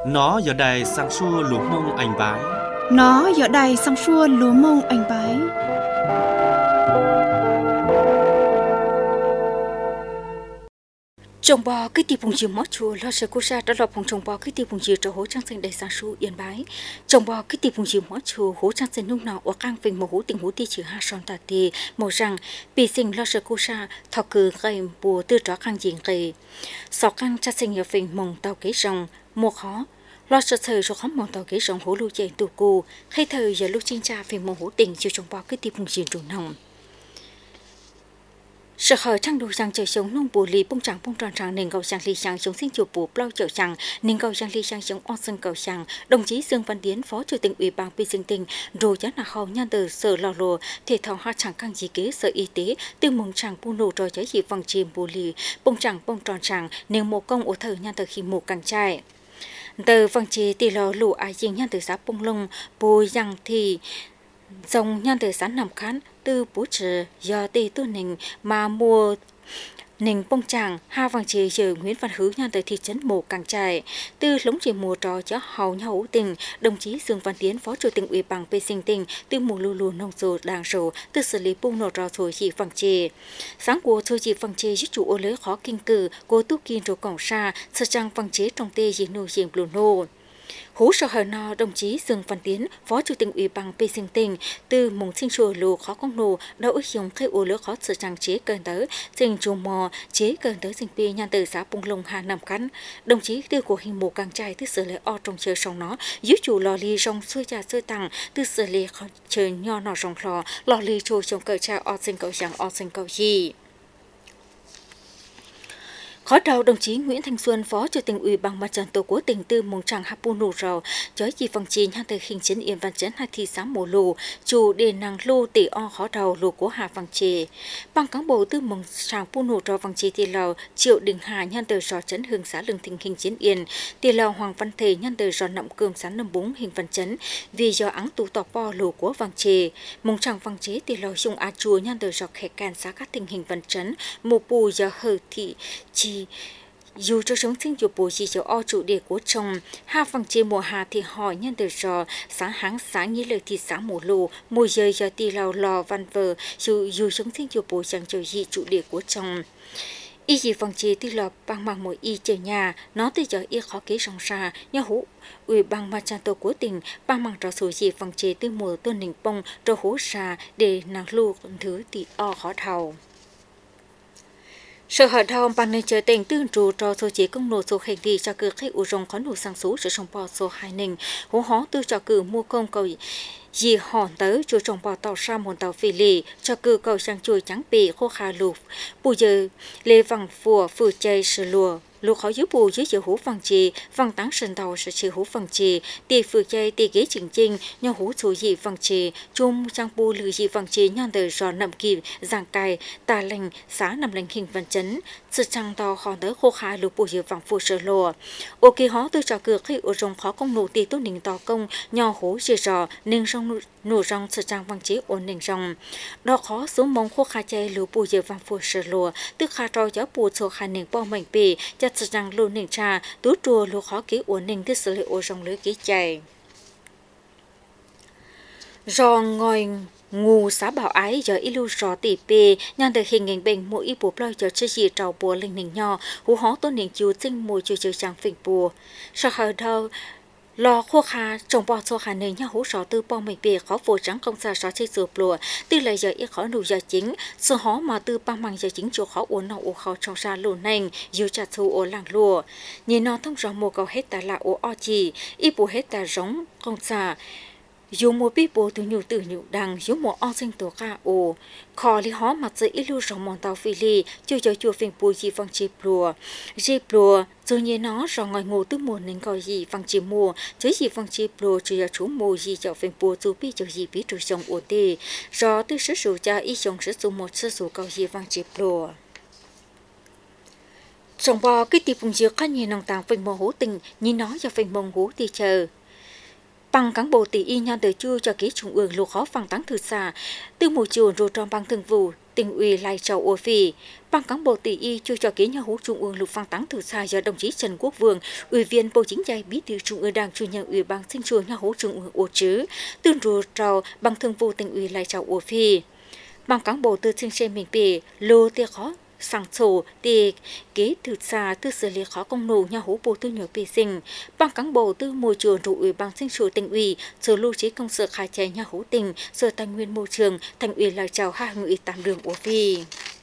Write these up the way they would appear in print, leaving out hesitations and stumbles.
Nó giờ đài sang xua lúa mông anh bái. Nó giờ đài sang xua lúa mông anh bái. Trồng bò cái tiêu bùng dừa mót chùa lo sợ cô sa đã lọp phòng trồng bò cái tiêu bùng dừa trở hỗ trang sinh đầy sang su yên bái. Trồng bò cái tiêu bùng dừa mót chùa hỗ trang sinh nung nào ở cang vinh một hỗ tình hỗ ti chữ ha son tà tì màu rằng bị sinh lo sợ cô sa thọ cử gây bùa tư tró cang diện gây. Sáu cang cha sinh ở vinh mông tàu kế rồng mua khó. Lo sợ thời rồi khóm mong tàu kế rồng hỗ lưu chạy tù cô khi thời giờ lúc chính cha vinh một hỗ tình chiều trồng bò cái tiêu bùng dừa đủ nồng. Sở khởi trang đồ sang trời sống nông bù lì bông tròn tròn nền cầu sang lì sang sống sinh chủ bù plau chậu sang nền cầu sang lì sang sống on sân cầu sang đồng chí Dương Văn Tiến phó chủ tịch ủy ban pi sinh tình rồi giá là hầu nhân từ sở lò lồ thể thao hoa chẳng căng gì kế sở y tế từ mông tràng bu nổ rồi trái gì vòng chìm bù lì bông tròn tròn nền mồ công ở thời nhân từ khi mồ càng trai từ vòng chì tì lò lù ai riêng nhân từ xã bông lông bù yang thì dòng nhân từ xã nằm khán từ bố trợ do tì tu nình mà mua nình bông tràng hai vàng chì giờ Nguyễn Văn Hứ nhân từ thị trấn Mồ Càng Trải từ lống chỉ mùa trò cho hầu nhau hữu tình đồng chí Dương Văn Tiến phó chủ tịch ủy ban bê sinh tình từ mùa lù lù nông sồ đàng sồ từ xử lý bung nổ trò thôi chỉ vàng chì sáng của thôi chỉ vàng chì giúp chủ ô lưới khó kinh cử cô tu kiên rồi cổng xa sơ trang vàng chế trong tê gì nô diện lù nô hú sở hờ nò đồng chí Dương Văn Tiến phó chủ tịch ủy ban bê sinh tình từ mùng sinh chùa lù khó công nô đã ước dùng khai ô lứa khó sửa trang chế cơn tới sinh chùa mò chế cơn tới sinh pi nhan từ xã Bung Lông Hà Nam Khánh đồng chí từ của hình mù càng trai từ sửa lệ o trong chơi sông nó dưới chủ lò ly rong xuôi trà xuôi tặng từ sửa lệ chơi nho nọ rong lò ly trôi trong cờ cha o sinh cầu gì. Khói đầu đồng chí Nguyễn Thanh Xuân phó chủ tịch ủy ban mặt trận tổ quốc tỉnh từ mông tràng hapu nụ rào chói chỉ phòng chín hàng từ hình chiến yên văn chấn hai thị xã mồ lù chủ đề nàng lô tỷ o khó đầu lù của hà vàng chề bằng cán bộ từ mông tràng pu nụ rào vàng chề thì lào triệu đình hà nhân từ rò chấn hương xã lương thịnh hình chiến yên thì lào hoàng văn thể nhân từ rò nậm cơm xã nâm búng hình văn chấn vì do áng tụ tọp po lù của vàng chề mông tràng vàng chề thì lào dùng a chùa nhân từ rò khẻ can xã các tình hình văn chấn mù pù do hờ thị chi dù cho sống sinh chủ bố gì cho o chủ đề của chồng hai phần chia mùa hà thì hỏi nhân từ rò sáng háng sáng như lời thì sáng mùa lù mùa giờ giờ tì lào lò văn vờ dù sống sinh chủ bố chẳng cho gì chủ đề của chồng y gì phần chia tì lò bằng bằng mỗi y chơi nhà nó từ giờ y khó kế song xa nhà hú ủy ban mặt trận tổ quốc tỉnh bằng bằng trò số gì phần chia từ mùa tuần nình bông trò hú xa để nàng lù thứ tì o khó thầu. Sở hợp đồng bằng nơi chờ tỉnh tương trụ cho số chế công nổ số hành đi cho cử khách ủ rồng có nổ sang số sử dụng bò số 2 nình hố hó tư cho cử mua công cầu dì hòn tới chủ trồng bò tàu sa môn tàu phi lì cho cử cầu sang chuối trắng bì khô khá lụp bù giờ lê vàng phùa phù chay sử lùa lục khó dưới bù dưới chiều hú vàng trì vàng táng sân tàu sẽ chiều hú vàng trì tì phù chay tì ghế chỉnh chinh nhau hú số dị vàng trì chung trang bù lư dị vàng trì nhon đời rò nậm kìm giang cài tà lành xá nằm lành hình văn chấn sự trang tàu khó tới khô khá lục bù dưới vàng phù sơ lùa ok hó từ trò cược khi ở rồng khó công nụ tì tốt nình tàu công nhau hú dị rò nên rong nụ rong sự trang vàng chế ổn định rong đó khó số mong khô khá chay lục bù dưới vàng phù sơ lùa tức khá trò giáo bù số khá nền bao mảnh bì sự rằng luôn nền trà tú trùa luôn khó ký ổn định thứ xử lý ô trong lưới ký chạy do ngồi ngu xã bảo ái giờ ilu rõ tỉ bề nhàn được hình ảnh bệnh mỗi y bố ploi giờ chơi gì trào bùa linh nình nho hú hó tôn nền chiếu tinh mùi chơi trang phình bùa sao hờ đâu lò khô kha trồng bò số hà nơi nhà hú sọ tư bò mình bề khó vô trắng công xa sọ chơi sụp lùa tư lại giờ ít khó đủ giờ chính sự hó mà tư ba mang giờ chính chỗ khó uốn nọ u khó trong xa lùn nành dù chặt thu ở làng lùa nhìn nó thông rõ mùa cầu hết ta là u o chỉ ít bù hết ta giống công xa dù mùa bí bố từ nhụ đằng dù mùa o sinh tổ ca ồ khó li hó mặt dưới ít lưu rong mòn tàu phi li chưa cho chùa phình bùi gì văng chì plùa rồi nhìn nó rồi ngồi ngủ từ mùa nên coi gì văng chì mùa chứ gì văng chì plùa chưa cho chú mùa gì cho phình bùa dù bí cho gì bí trừ sông ồ tê rồi từ sử dụng cho ít sông sử dụng một sử dụng cầu gì văng chì plùa trồng bò cái tiệp vùng dừa khá nhiều nông tàng phình mùa hú tình nhìn nó cho phình mông hú tì chờ bằng cán bộ tỷ y nhan đời chua cho ký trung ương lục khó phẳng táng thư xa từ mùa chiều rồi tròn bằng thường vụ tỉnh ủy Lai Châu Ô Phi. Ban cán bộ tỷ y chưa cho ký nhà hữu Trung ương Lục Phang Táng Từ Xa do đồng chí Trần Quốc Vương, Ủy viên Bộ Chính trị Bí thư Trung ương Đảng, Chủ nhiệm Ủy ban Sinh trường nhà hữu Trung ương Ô Trứ, tương rùa trào bằng thường vụ tỉnh ủy Lai Châu Ô Phi. Ban cán bộ từ Trinh Xe Mình Bì, Lô Tia Khó, Sang sổ thì ký từ xa từ xử lý khó công nổ nhà hữu bộ tư nhớ vệ sinh. Ban cán bộ từ môi trường rồi ủy ban sinh sự tỉnh ủy, sở lưu trí công sở khai chế nhà hữu tỉnh, sở tài nguyên môi trường, thành ủy Lai Châu hai người tạm đường Ô Phi.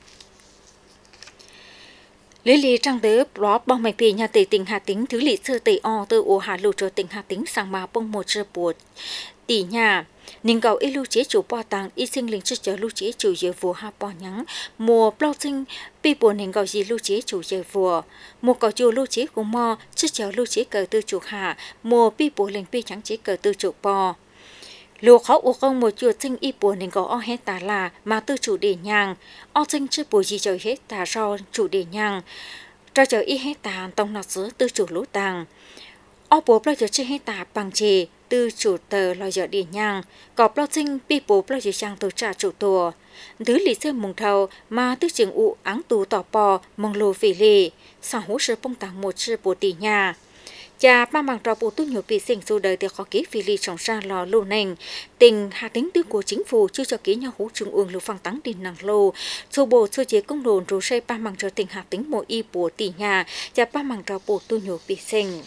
Lý lý trang tế bó bóng mạch vì nhà tỷ tỉnh Hà Tĩnh thứ lý sơ tỷ o từ ô Hà Lù cho tỉnh Hà Tĩnh sang mà bông một sơ bột tỷ nhà. Ninh cầu ít lưu chế chủ bò tàng ít sinh linh cho chờ lưu chế chủ dễ vua ha bò nhắn mùa bao sinh bị buồn ninh cầu gì lưu chế chủ dễ vua mùa cầu chủ lưu chế của mò cho chờ lưu chế cờ tư chủ hạ mùa bị buồn linh bị trắng chế cờ tư chủ bò lùa khó u không một chuột sinh ít buồn ninh cầu o hết tà là mà tư chủ để nhàng o sinh chưa buồn gì trời hết tà do chủ để nhàng cho chờ ít hết tà tông nọ sữa tư chủ lũ tàng o bố bao giờ chưa hết tà bằng chì từ chủ tờ lo giờ địa nhang có bao sinh bị bố bao giờ sang tổ trả chủ tùa thứ lý xem mùng thầu mà tư trường u áng tù tỏ bò mong lô phỉ lì sang hỗ trợ bông tàng một sư bố tỷ nhà cha ba bằng trò bộ tu nhiều bị sinh dù đời thì khó ký phỉ lì trong ra lò lô nành tình Hà Tĩnh tư của chính phủ chưa cho ký nhau hữu trung ương lưu phang táng đình nặng lô số bộ sơ chế công đồn rồi xây ba bằng trò tình Hà Tĩnh mỗi y bố tỷ nhà cha ba bằng trò bộ tu nhiều bị sinh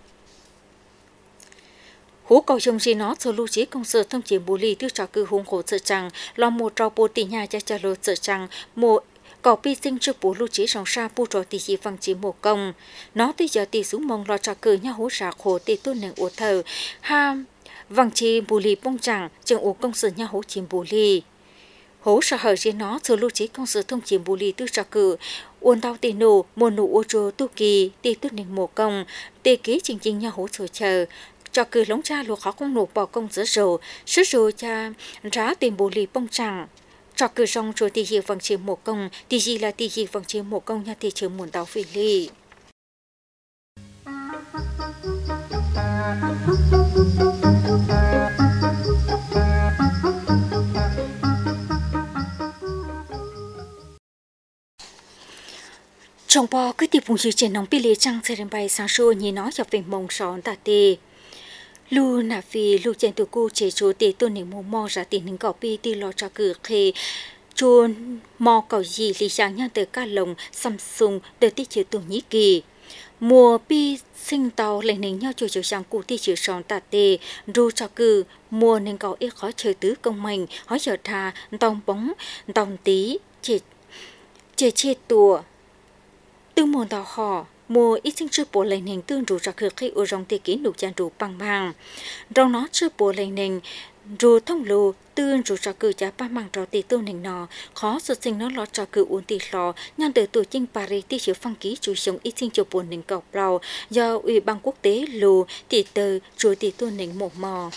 hú cầu trồng gì nó sơ lưu trí công sở thông chiến bù lì tư trò cử hùng khổ sợ chẳng lo một trò bồ tỷ nhà cha lô sợ chẳng một cầu pi sinh trước bù lưu trí sòng sa bù trò tỷ gì phăng chỉ một công nó tới giờ tỷ xuống mong lo trò cử nhau hú sạc khổ tỷ tuân nền ổ thờ ha văng chi bù lì bông chẳng trường ổ công sở nhau hú chìm bù lì hố sợ hở trên nó sơ lưu trí công sở thông chiến bù lì tư trò cử uốn đau tỷ nổ mùa nụ ô trô tu kỳ tỷ tuân nền một công tỷ ký trình trình nhau hú sửa chờ cho cử lống cha lùa khó công nộp bỏ công giữa rồi cha rá tìm bồ lì bông chẳng cho cử xong rồi thì hiểu vòng chiếm một công thì gì là thì gì vòng chiếm một công nha thì trường muốn đào phỉ lì trong bò cứ tìm vùng dưới trên nóng bị lì trăng xe bay sáng sủa như nói cho về mông sòn tà tê lu nà phi lu chen tu cô chế chú tê tôn nỉnh mò mò ra tiền nỉnh cỏ pi tê lo cho cử khê chuồn mò cỏ gì lì sáng nhang từ ca lồng Samsung từ tê chế tổ nhĩ kỳ mùa pi sinh tàu lấy nỉnh nhau chiều sang cụ tê chế sòn tà tê ru cho cử mùa nỉnh cỏ ít khó chơi tứ công mình hỏi giờ thà tòng bóng tòng tí chế tùa từ mùa tàu họ mùa ít sinh chưa bộ lệnh hình tương rủ ra khởi khi ở trong tiết kỷ nụ chan rủ bằng bằng trong nó chưa bộ lệnh hình rủ thông lù tương rủ ra cử trả ba bằng trò tỷ tương hình nọ khó xuất sinh nó lo cho cử uốn tỷ lò nhân từ tuổi chinh Paris tỷ chiếu phăng ký chủ sống ít sinh chưa bộ hình cọc lò do ủy ban quốc tế lù tỷ từ chủ tỷ tương hình một mò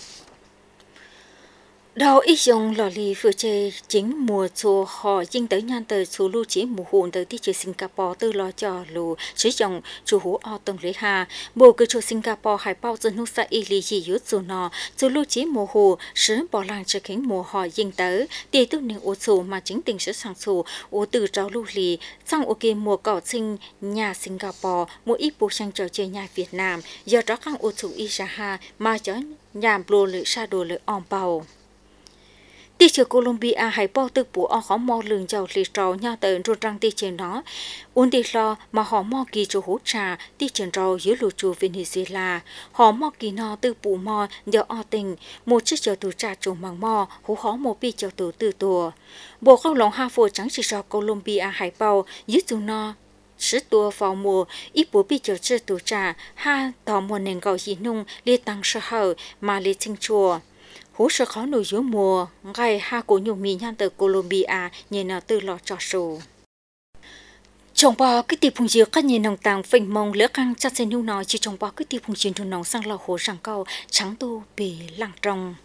đầu ít dùng lò lì vừa chơi chính mùa xuân họ dinh tới nhan tới số lưu chỉ mùa hồn tới thị trường Singapore từ lo cho lù sử dụng chủ hú ở tầng lưới hà bộ cứ cho Singapore hải bao dân nước sa y lì gì yếu số nọ số lưu chỉ mùa hồ sớm bỏ làng cho khiến mùa họ dinh tới tỷ tu nên ô số mà chính tình sẽ sang số ô từ trào lưu lì sang ô kia mùa cỏ sinh nhà Singapore mùa ít bộ sang trò chơi nhà Việt Nam giờ đó khang ô số Isaha mà cho nhà bồ lưỡi sa đồ lưỡi on bầu tỷ trường Colombia hay bao tư bùa ở khó mò lường giàu lì trâu nhau tới rồi răng tỷ trường nó uốn tỷ lo mà họ mò kỳ cho hỗ trà tỷ trường trâu dưới lù chùa Venezuela họ mò kỳ nó tư bùa mò giờ ở tỉnh một chiếc chợ tù trà trồng bằng mò hú khó một bi chợ tù từ tùa bộ khâu lòng ha phô trắng chỉ cho Colombia hay bao dưới tù nó sứ tua vào mùa ít bố bị chợ chơi tù trà ha tỏ mùa nền gạo gì nung liệt tăng sơ hở mà liệt sinh chùa hú sơ khó nổi dưới mùa ngày ha cổ nhung mì nhan từ Colombia nhìn nào từ lọ trò sù trồng bò cái tiệp phùng diệt các nhìn nòng tàng phình mông lỡ căng chặt sen nhung nói chỉ trồng bò cái tiệp phùng diệt thôn nòng sang lò hồ sang câu trắng tu bì lăng trồng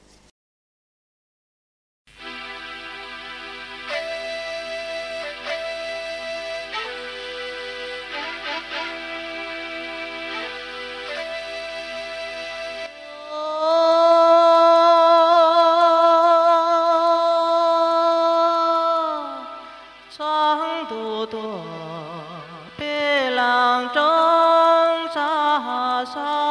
tu tu bê lang trong xa xa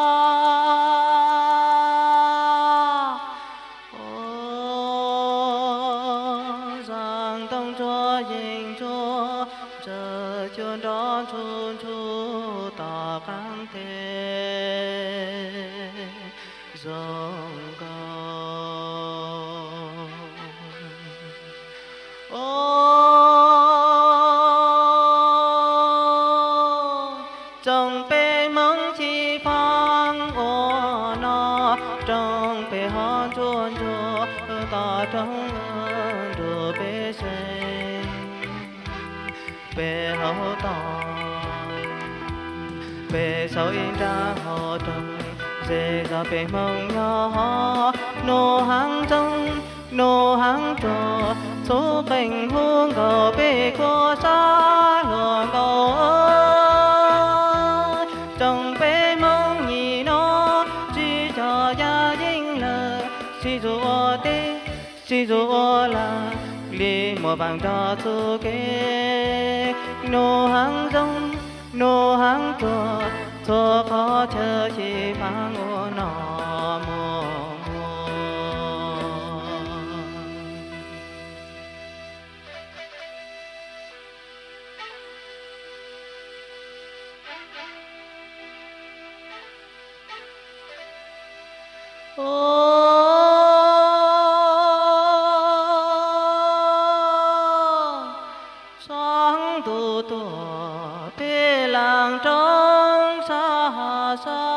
giang đông cho dình cho giờ chưa đón chun chu ta căng thế dòng trong bể mong chi phang ô nó trong bể hòn chuồn chua ta trong đồ bể sen bể hậu tỏi bể sâu in ra hồ trồng dễ ra bể mong nhỏ nô hàng trò số cảnh hương cầu bể cô xa luồng cầu trong bể mong nhị nó chỉ cho gia đình lờ chỉ dù là li mùa bằng cho su kế nô hàng trò cho khó chờ chỉ phang ô nọ mùa sáng tu tu bê lang trong xa xa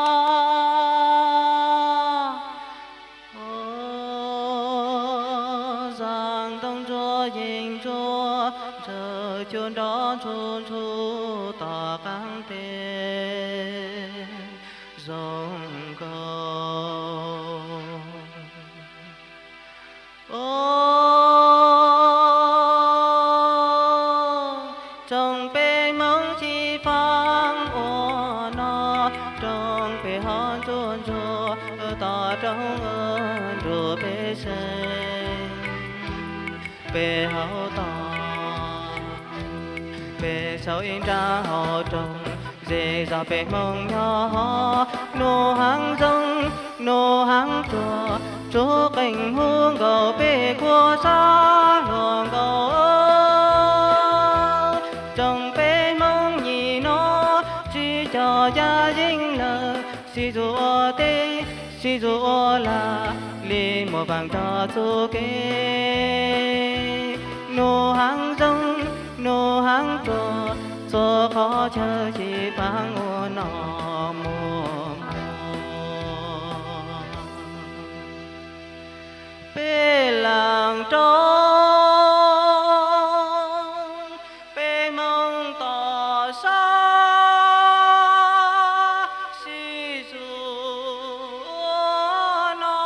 giang đông cho dình cho giờ chôn đón chôn chu ta căng tê dòng cầu trong bể mong chi phang ô nó trong bể hòn chuồn chua ta trong đồ bể sen bể hậu tỏi bể sâu in ra hồ trồng dễ ra bể mong nhỏ nô hàng trò chỗ cảnh hương cầu bể của xa luồng cầu trong bể mong nhị nó chỉ cho gia đình lờ si dù là li mùa vàng cho su kế nô hàng trò cho khó chờ chỉ phang ô nọ mùa bê lang trong bê mong tỏ xa si dù nó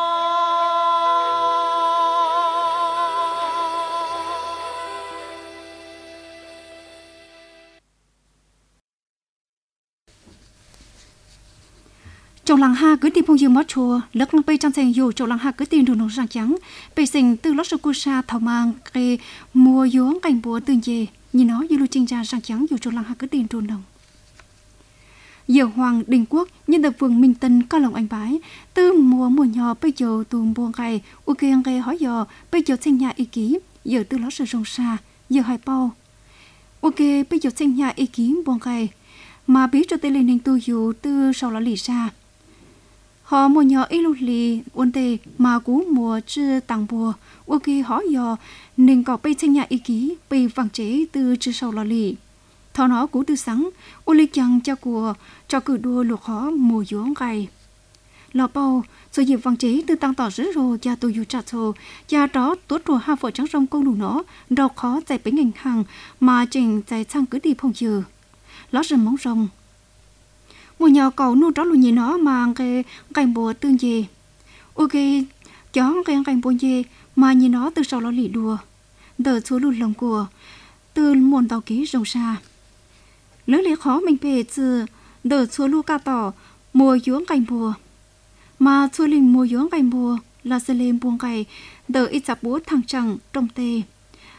trong làng ha cứ tìm phong dương mót chùa lắc lăng bay trong thành dù trong làng ha cứ tìm đồ nông sang trắng bay sinh từ lót sô sa thảo mang cái mùa gió cảnh búa tương dề nhìn nó như lưu trinh ra sang trắng dù trong làng ha cứ tìm đồ nông giờ Hoàng Đình Quốc nhân được phường Minh Tân cao lòng anh bái từ mùa nhỏ bây giờ tùm buông gầy ok gầy hỏi giờ bây giờ sinh nhà ý ký giờ từ lót sô rong sa giờ hai bao ok bây giờ sinh nhà ý ký buông gầy mà biết cho tây lên ninh tu dù từ sau là lì xa họ mùa nhỏ ít lúc lì ôn tê mà cú mùa chưa tàng bùa ok họ giờ nên có bây sinh nhà ý ký bây vàng chế từ chưa sau là lì thọ nó cú từ sáng ô lý chăng cho cử đua luộc khó mùa dưỡng gầy lò bao rồi dịp vàng chế từ tăng tỏ rứ rồ cha tôi dù chặt rồ cha đó tốt rùa hai vợ trắng rong câu đủ nó đau khó chạy bánh ngành hàng mà chỉnh chạy sang cứ đi phong dừa lót rừng móng rồng mùa nhỏ cầu nuôi đó luôn nhìn nó mà cái cành bùa tương gì ok chó cái cành bùa gì mà nhìn nó từ sau nó lì đùa đỡ xuống lùn lồng của từ muôn tàu ký rồng xa lớn lý khó mình về từ đỡ xuống lùa ca tỏ mùa dưỡng cành bùa mà xuống linh mùa dưỡng cành bùa là sẽ lên buông cày đỡ ít chặt búa thằng chẳng trong tê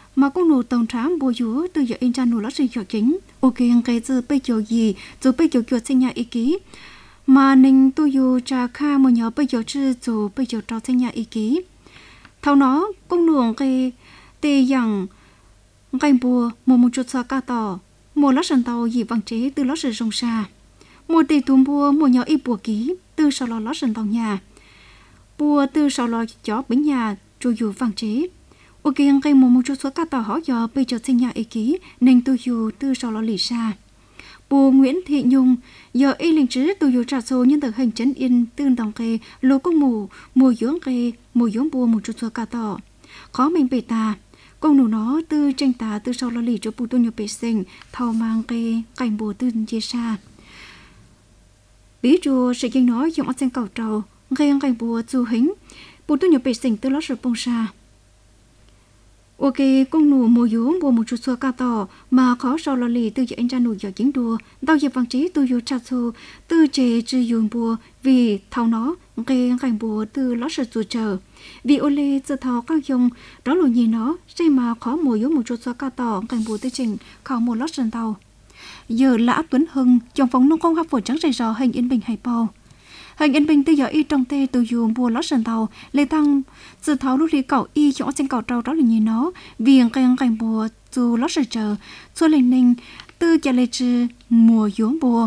mà cũng nụ tổng trám bùa dúa từ giờ in cha nụ lót sinh cho chính ok cái giờ bây giờ gì rồi bây giờ chuột sinh nhà ý ký mà nên tôi dù cha kha một nhỏ bây giờ chưa rồi bây giờ trò sinh nhà ý ký thâu nó cũng nụ cái tê rằng cái bùa một chút xa cả tỏ một lót sần tàu gì bằng chế từ lót sần rồng xa một tê tùm bùa một nhỏ ít bùa ký từ sau lót sần tàu nhà bùa từ sau lót chó bánh nhà rồi dù bằng chế ok cái một chút số các tàu họ giờ bây giờ sinh nhà ý ký nên tôi dù từ sau lót lì xa bùa Nguyễn Thị Nhung giờ y linh chứ tôi dù trả số nhân thực hình chấn yên tương đồng cái lô công mùa dưỡng cái mùa dưỡng bùa một chút số các tàu khó mình bề ta công nụ nó từ tranh tà từ sau lót lì cho bùa tôi nhiều bề sinh thao mang cái cảnh bùa từ chia xa ví dụ sự kinh nói dùng ở trên cầu trầu gây cảnh bùa du hình bùa tôi nhiều bề sinh từ lót sự bông xa ok công nụ mùa dưỡng bùa một chút xua cao tỏ mà khó sau lò lì từ giờ anh ra nụ giờ chính đùa đau giờ văn trí tôi dù chặt xô từ chế trừ dùng bùa vì thao nó gây cảnh bùa từ lót sự dù chờ vì ô lê giờ thao các dùng đó là nhìn nó xây mà khó mùa dưỡng một chút xua cao tỏ cảnh bùa từ trình khảo một lót sần tàu giờ là Tuấn Hưng trong phòng nông công hấp phổi trắng rầy rò hình yên bình hay bao hình yên bình từ giờ y trong tê từ dùng bùa lót sần tàu lê tăng giờ tháo lúc đi cậu y chỗ trên cậu trâu đó là nhìn nó vì cảnh bùa dù lót sần chờ xua lên ninh từ giờ lê trừ mùa dưỡng bùa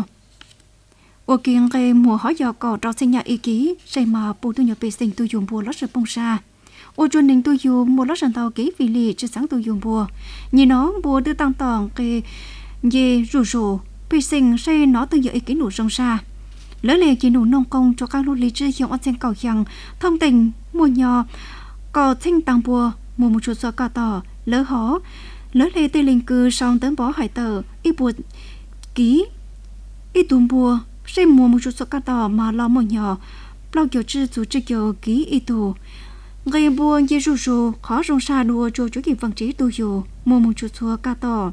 ô kiên cái mùa hỏi giờ cậu trâu sinh nhà y ký xây mà bùa tu nhập bề sinh từ dùng bùa lót sần bông xa ô chuẩn ninh từ dùng bùa lót sần tàu ký vì lì chưa sáng từ dùng bùa nhìn nó bùa từ tăng tỏng cái dê rủ bề sinh xây nó từ giờ y ký nụ rong xa lỡ lề chỉ nụ nông công cho các lô lý chưa hiệu ở trên cầu rằng thông tình mùa nhỏ có thanh tăng bùa mùa một chút gió cả tỏ lỡ hó lỡ lề tây linh cư xong tấn bó hải tờ y bùa ký y tùm bùa xây mùa một chút gió cả tỏ mà lo mùa nhỏ lo kiểu chư chú chư kiểu ký y tù gây bùa dê rủ khó rong xa đùa cho chú kịp văn trí tu dù mùa một chút gió cả tỏ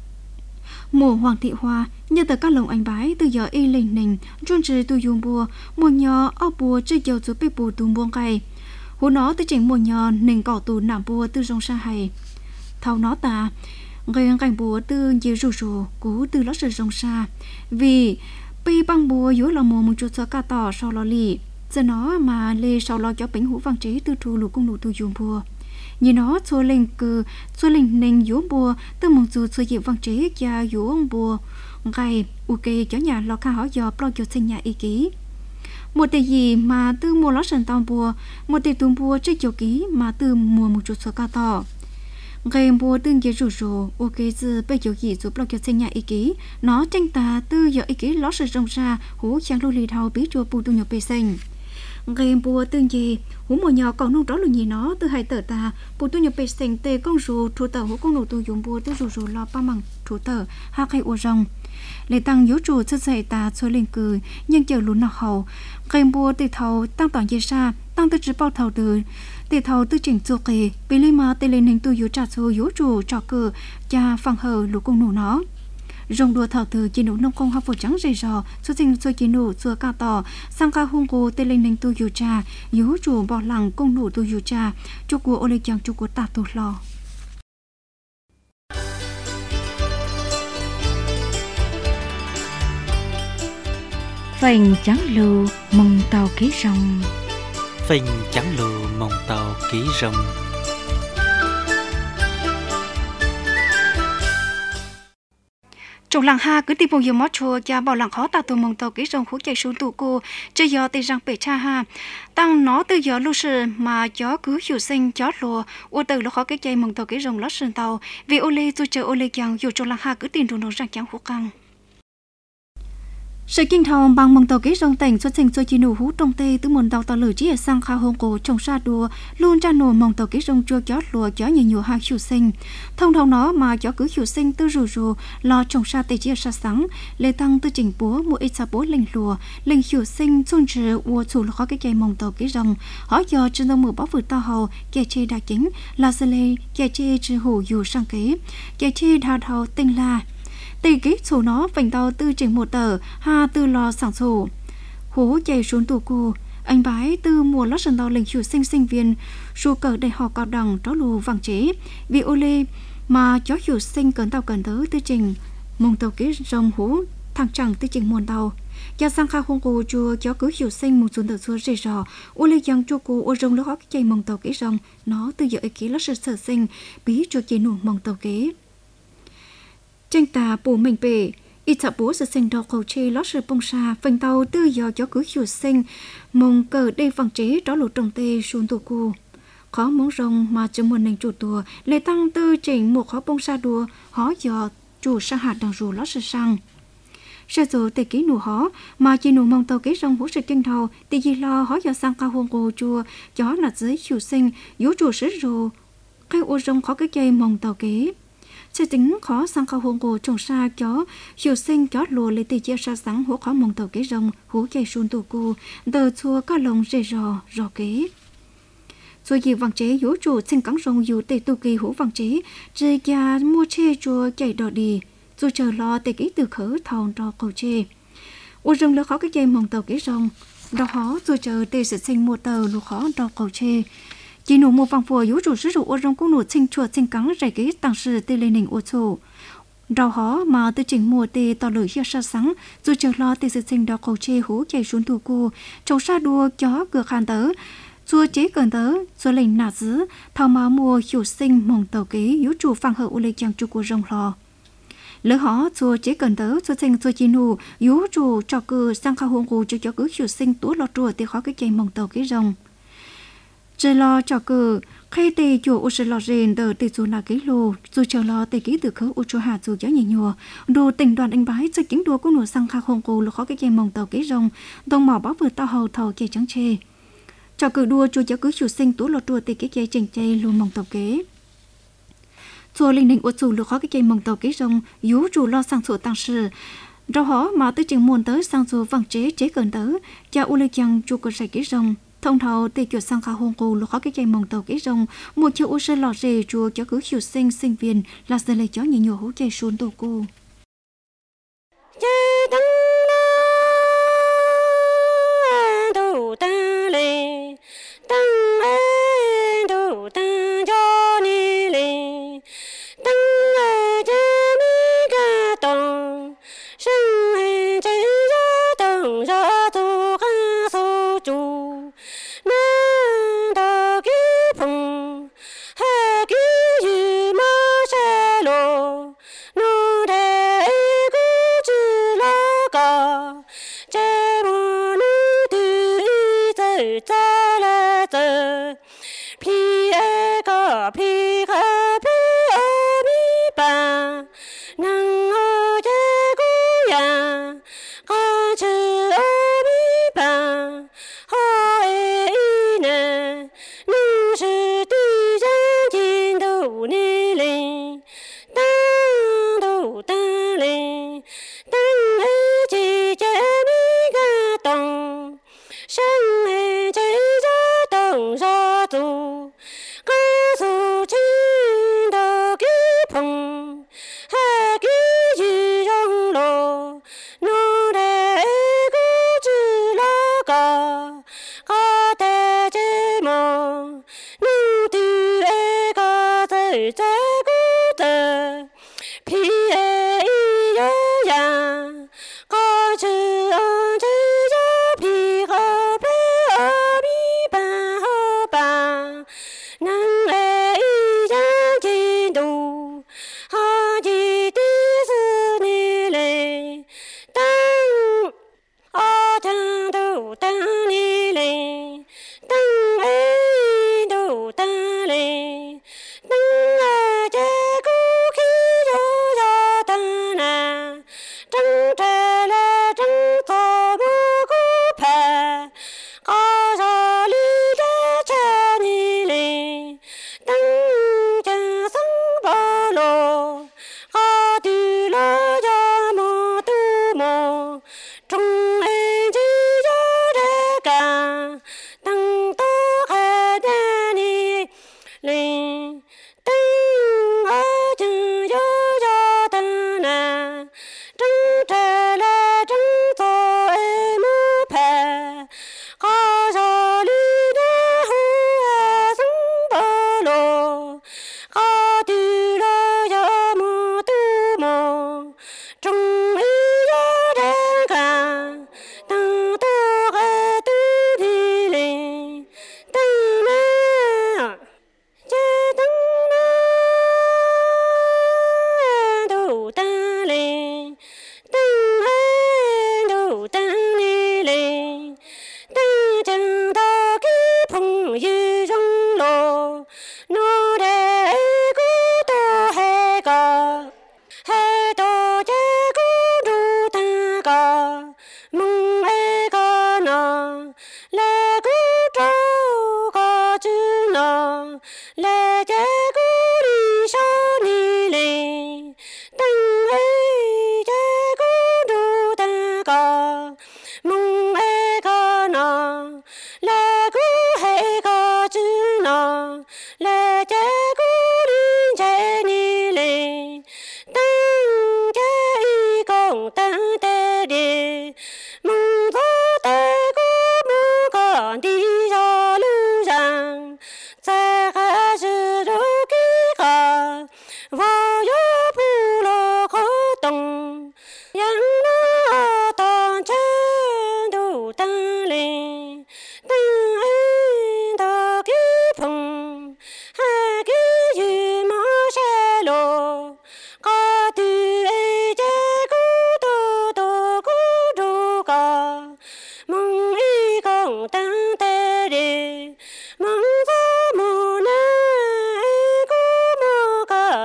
mùa Hoàng Thị Hoa như từ các lồng anh bái từ giờ y linh nình chuyên trừ tu dùng bùa mùa nhỏ ở bùa chưa dầu chú bị bùa tùm buông cày hú nó từ chỉnh mùa nhỏ nình cỏ tù nạm bùa từ rong xa hay thao nó ta gây cảnh bùa từ dễ rủ cú từ lót sự rong xa vì pi băng bùa dưới là mùa một chút gió cả tỏ sau lò lì giờ nó mà lê sau lò cho bánh hũ vàng chế từ trù lù cung lù tu dùng bùa như nó xua lên nền dưỡng bùa từ một dù xua dịu văn chế cha dưỡng bùa ngày ok cho nhà lo khá hỏi giờ lo cho sinh nhà y ký một tệ gì mà từ mùa lót sần tàu bùa một tệ tùm bùa chơi chiều ký mà từ mùa một chút số ca tỏ ngày bùa tương dễ rủ ok giờ bây giờ gì giúp lo cho sinh nhà y ký nó tranh tà từ giờ y ký lót sần rong ra hú chàng lô lì thao bí chùa bù tu nhập bê sinh ngày bùa tương gì hú mùa nhỏ còn nung đó là gì nó từ hai tờ ta bù tu nhập bê sinh tê công rù thủ tờ hú công nụ tu dùng bùa từ rù lo ba măng thủ tờ ha khai ô rong để tăng yếu trụ chất dạy ta xôi lên cười nhưng chờ lún nọ hậu ngày bùa từ thầu tăng toàn dây xa tăng từ chữ bao thầu từ thầu từ chỉnh chuột kì bị lên mà tê lên hình tu yếu trả số yếu trụ trò cờ cha phẳng hờ lũ công nụ nó rồng đùa thảo từ chỉ nụ nông công học phổ trắng dày dò xuất sinh xôi chỉ nụ xua cao tỏ sang ca hung cô tê lên hình tu yếu cha yếu trụ bỏ lẳng công nụ tu yếu cha cho của ô lê chàng cho của ta tu lò phành trắng lù mông tàu ký rồng phình trắng lù mông tàu ký rồng trong làng ha cứ tìm nhiều mót chùa cha bảo làng khó tạo từ mông tàu ký rồng hú chạy xuống tụ cô chơi giờ tây răng bể cha ha tăng nó từ giờ lưu sự mà chó cứ hiểu sinh chó lùa ô từ nó khó cái chạy mông tàu ký rồng lót sườn tàu vì ô lê tôi chờ ô lê chàng dù trong làng ha cứ tìm đồ nó răng trắng hú căng sự kinh thòng bằng mông tàu ký rồng tỉnh xuất sinh xôi chi nụ hú trong tây từ mồn tàu tàu lử chỉ ở sang khao hông cổ trồng sa đùa luôn ra nổ mông tàu ký rồng chua chó lùa chó nhiều nhiều hai hiểu sinh thông thầu nó mà chó cứ hiểu sinh từ rù lo trồng sa tây chỉ ở sa sáng lê tăng từ chỉnh búa mua ít sa búa linh lùa linh hiểu sinh xuân trừ uo chủ khó cái cây mông tàu ký rồng hỏi giờ trên đông mưa bó vừa to hầu kẻ chê đa chính là sê lê kẻ chê trừ hủ dù sang kế kẻ chê đa thầu tinh la tây ký số nó vành tàu từ chỉnh một tờ ha từ lo sản sổ hú chạy xuống tù cô Anh bái từ mùa lót sân đào lệnh chủ sinh viên số cờ đại học cao đẳng đó lù vàng chế vì ô lê mà chó chủ sinh cẩn tàu cẩn thớ tư trình mông tàu kế rồng hú thằng chẳng tư trình muôn tàu cha sang kha không cô chùa chó cứ chủ sinh một xuống tàu xua rây rò ô lê giang chùa cô ô rồng lỡ cái chạy mông tàu kế rồng nó từ giờ kế lót sở sinh bí chùa chế nụ mông tàu kế tranh tà bù mình bể ít sợ bố sự sinh đọc khẩu chê lót sự bông xa phần tàu tư giờ cho cứ chủ sinh mông cờ đây vàng chế đó lụt trồng tê xuống tù cô khó muốn rồng mà chỉ muốn nền chủ tùa lệ tăng tư chỉnh một khó bông xa đùa hó giờ chủ sa hạt đằng rù lót sự sang sẽ rồi tê ký nụ hó mà chỉ nụ mong tàu kế rồng hú sự kinh thầu tê gì lo hó giờ sang cao hôn cô chùa chó là dưới chủ sinh yếu chủ sứ rù cái ô rồng khó cái cây mong tàu kế sẽ tính khó sang khâu hôn cô trồng xa chó chiều sinh chó lùa lấy từ chia xa sáng hố khó mong tàu kế rồng hố chạy xuống tù cô tờ chua có lồng rề rò kế rồi gì vàng chế yếu chủ sinh cắn rồng yếu tê tu kỳ hố vàng chế rề gia mua chê chua chạy đỏ đi rồi chờ lo tê ký từ khởi thòng rò cầu chê ô rồng lỡ khó cái dây mong tàu kế rồng đỏ hó rồi chờ tê sẽ sinh mua tàu lù khó rò cầu chê chỉ nụ một vòng phù yếu chủ sử dụng ô rong cũng nụ sinh chuột sinh cắn rải cái tăng sự tê lên nền ô tô đào hó mà tư chỉnh mùa tê tỏ lửa hiệu sa sáng rồi chờ lo tê sự sinh đào cầu chê hú chạy xuống thủ cô trâu sa đua chó cửa khăn tớ chua chế cần tớ rồi lệnh nạt giữ thao mà mua chủ sinh mong tàu kế yếu chủ phang hậu ô lê chàng chủ cô rong lò lỡ hó chua chế cần tớ chua sinh chua chi nụ yếu chủ trò cử sang khao hôn cô cho cứ chủ sinh túa lọt chùa tê khó cái chạy mong tàu kế rong trời lo cho cử khi tê chùa u lò rền đờ tê chùa là cái lô rồi chờ lo tê ký từ khớ u chùa hà chùa gió nhẹ nhùa đồ tình đoàn anh bái chơi chính đua của nụ sang kha không cô là khó cái dây mong tàu cái rồng đồng mỏ báo vừa tao hầu thầu chơi trắng chê cho cử đua chùa cho cứ chủ sinh tú lọt chùa tê cái dây chỉnh chê luôn mong tàu kế chùa linh đình u chùa là khó cái dây mong tàu cái rồng yếu chùa lo sang chùa tăng sự rau hó mà tới chừng muôn tới sang chùa vàng chế cần tớ cha u lê chăng chùa có sải cái rồng thông thầu tê kiểu sang khá hôn cô lúc khó cái chạy mong tàu cái rồng một chiều u sơ lò rề chùa cho cứ chiều sinh viên là giờ lấy chó nhẹ nhổ hú chạy xuống tổ cô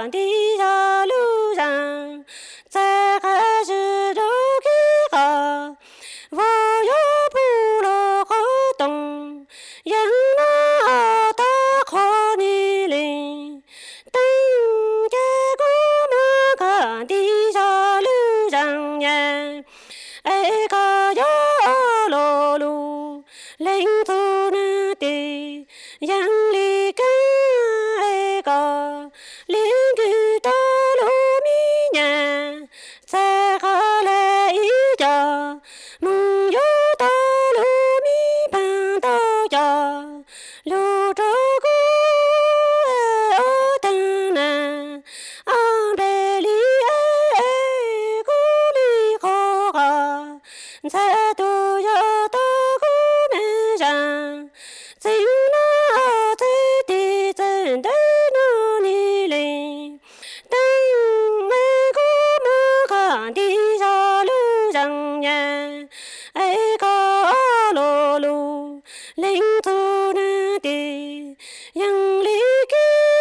个地下路上，在开始都给个，我又不落河东，人啊大可你哩，等结果嘛个地下路上呀，哎个要落路，领土那地，人里个哎个，领个道路米呀，在个来一家，梦有道路米搬到家，路着过哦等呢，安排里哎鼓励好个，才都要到过门上。真那在地真的努力嘞，等那个么看地下路上呀，哎个路路领土那地，人里个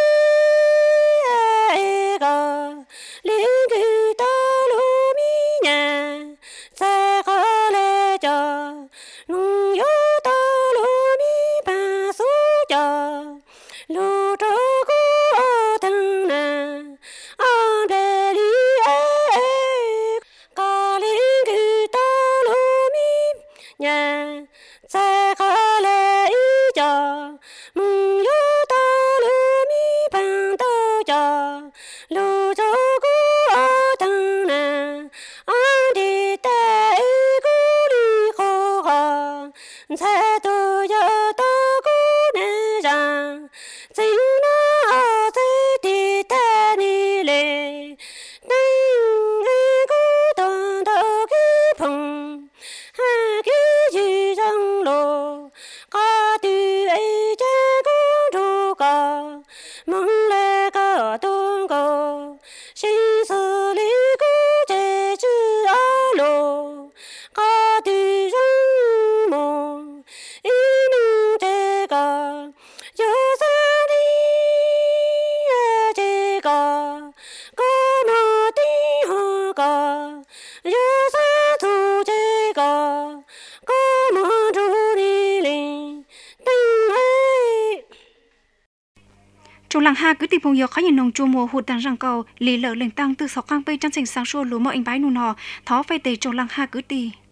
哎个领个道路米呀，在个来着，农有道路米搬苏家，路着过等呢，安排里哎，个领个道路米呀，在个来一家，梦有道路米搬到家，路着过等呢，安的带鼓励好个，才都要到过门上，真那在地带你嘞，等个当到个碰，还个去上路，个对哎这公主个，梦来个东个，心思里个在这啊路，个对上梦，一弄这个，有啥的这个，个么的好个，有啥做这个，个么做你哩，等哎。 Trong làng ha cứ tìm phong yêu khó nhìn nồng chua mùa hụt đàn răng cầu lì lợ lên tăng từ sáu căng bay chân thành sáng xua lúa mọ anh bái nụ nọ thó phê tề trong làng ha cứ tì